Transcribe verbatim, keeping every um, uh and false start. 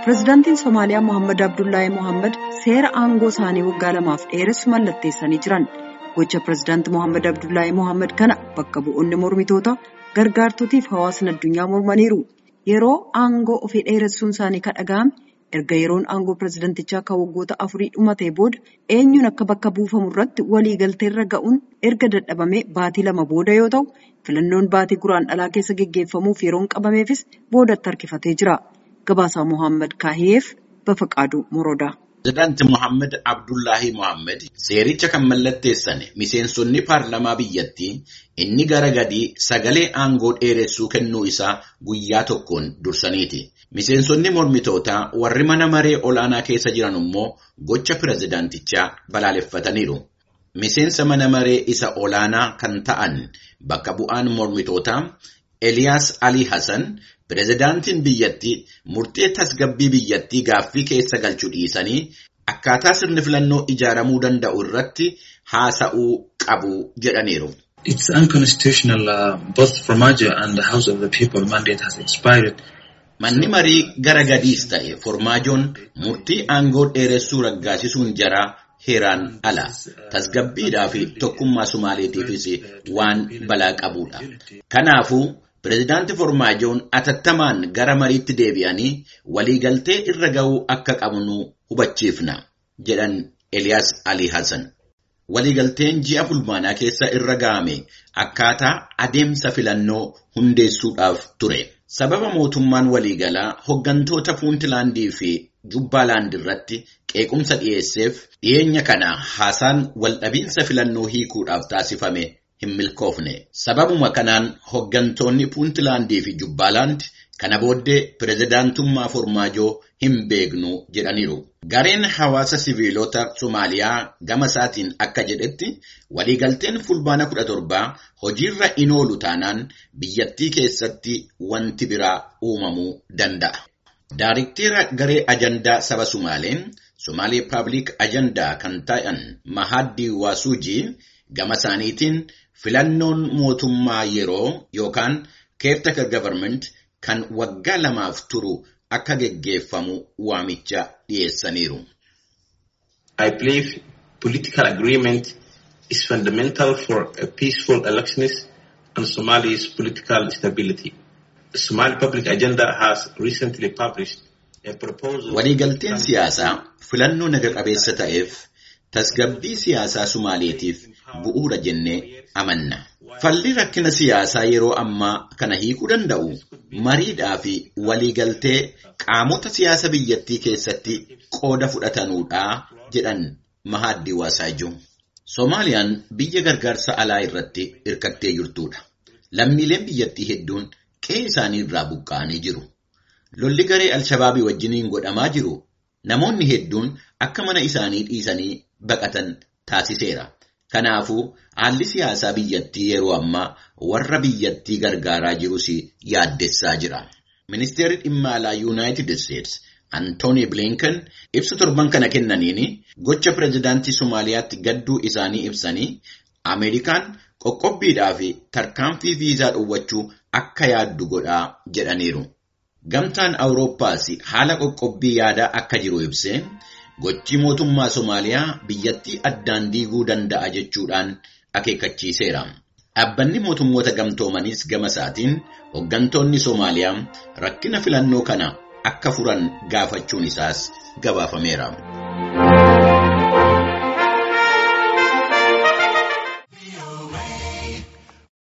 Pireezidaantiin Somaaliyaa Mohaammed Abdullaahi Mohaammed seera aangoo isaanii waggaa lamaaf dheeressu mallatteessanii jiran. Gocha Pireezidaantii Mohaammed Abdullaahi Mohaammed kana bakka bu'oonni mormitoota gargaartotiif hawaasni addunyaa mormaniiru. Yeroo aangoo ofii dheeressuun isaanii kan dhaga'ame erga yeroon aangoo pireezidantichaa kan waggoota afurii dhumatee booda eenyuun akka bakka buufamu irratti waliigalteerra ga'uun erga dadhabamee baatii lama booda yoo ta'u, filannoon baatii guraandhalaa keessa geggeeffamuuf yeroon qabameefis boodatti harkifatee jira. Gabaasaa Mohaammed Kaahiyeef Bafaqaaduu Morodaa. Pireezidaanti Mohaammed Abdullaahi Mohaammed seericha kan mallatteessan miseensonni paarlamaa biyyattii inni gara gadii sagalee aangoo dheeressuu kennuu isaa guyyaa tokkoon dursaniiti. Miseensonni mormitootaa warri mana maree olaanaa keessa jiran immoo gocha pireezidaantichaa balaaleffataniiru. Miseensa mana maree isa olaanaa kan ta'an bakka bu'aan mormitootaa Eliyaas Ali Hassan pireezidaantiin biyyattii murtee tasgabbii biyyattii gaaffii keessa galchuu dhiisanii akkaataa sirni filannoo ijaaramuu danda'u irratti haasa'uu qabu jedhaniiru. It's unconstitutional. Uh, both Farmaajo and the House of the People mandate has expired. Manni marii gara gadiis ta'e Farmaajoon murtii aangoo dheeressuu raggaasisuun jaraa heeraan ala tasgabbiidhaa fi tokkummaa Somaaleetiifis waan balaa qabudha. Kanaafuu Pireezidaanti Farmaajoon atattamaan gara mariitti deebi'anii waliigaltee irra ga'uu akka qabnu hubachiifna jedhan Eliyaas Ali Hassan. Waliigalteen ji'a fulbaanaa keessa irra ga'ame akkaataa adeemsa filannoo hundeessuudhaaf ture. Sababa mootummaan waliigalaa hoggantoota Puuntlaandii fi Jubbaalaand irratti qeequmsa dhiyeesseef dhiyeenya kana haasaan waldhabiinsa filannoo hiikuudhaaf taasifame hin milkoofne. Sababuma kanaan hoggantoonni Puuntlaandii fi Jubbaalaand kana booddee pireezidaantummaa Farmaajoo hin beeknu jedhaniiru. Gareen hawaasa siviilota Somaaliyaa gama isaatiin akka jedhetti waliigalteen fulbaana kudha torbaa hojiirra in oolu taanaan biyyattii keessatti wanti biraa uumamuu danda'a. Daariktera garee ajandaa saba Somaaleen Somali Public Ajandaa kan ta'an Mahaddi Waasuujii gama isaaniitiin filannoon mootummaa yeroo yookaan caretaker government kan waggaa lamaaf turu akka geggeeffamu waamicha dhiyeessaniiru. I believe political agreement is fundamental for a peaceful elections and Somalia's political stability. The Somali Public Agenda has recently published a proposal. Waliigalteen siyaasaa filannoo naga qabeessa ta'eef tasgabbii siyaasaa Somaaleetiif bu'uura jennee amanna. Falli rakkina siyaasaa yeroo ammaa kana hiikuu danda'u mariidhaa fi waliigaltee qaamota siyaasa biyyattii keessatti qooda fudhatanuudha jedhan Mahaddi Waasuujii. Somaaliyaan biyya gargaarsa alaa irratti hirkattee jirtudha. Lammiileen biyyattii hedduun qe'ee isaanii irraa buqqa'anii jiru. Lolli garee Alshabaabii wajjiniin godhamaa jiru namoonni hedduun akka mana isaanii dhiisanii baqatan taasiseera. Kanaafuu haalli siyaasaa biyyattii yeroo ammaa warra biyyattii gargaaraa jirus yaaddessaa jira. Ministeerri dhimma alaa United States Antony Blinken ibsa torban kana kennaniin gocha pireezidaantii Somaaliyaatti gadduu isaanii ibsanii Ameerikaan qoqqobbiidhaa fi tarkaanfii viizaa dhowwachuu akka yaaddu godhaa jedhaniiru. Gamtaan Awurooppaas haala qoqqobbii yaadaa akka jiru ibsee gochi mootummaa Somaaliyaa biyyattii addaan diiguu danda'a jechuudhaan akeekkachiiseera. Dhaabbanni mootummoota gamtoomaniis gama isaatiin hoggantoonni Somaaliyaa rakkina filannoo kana akka furan gaafachuun isaas gabaafameera.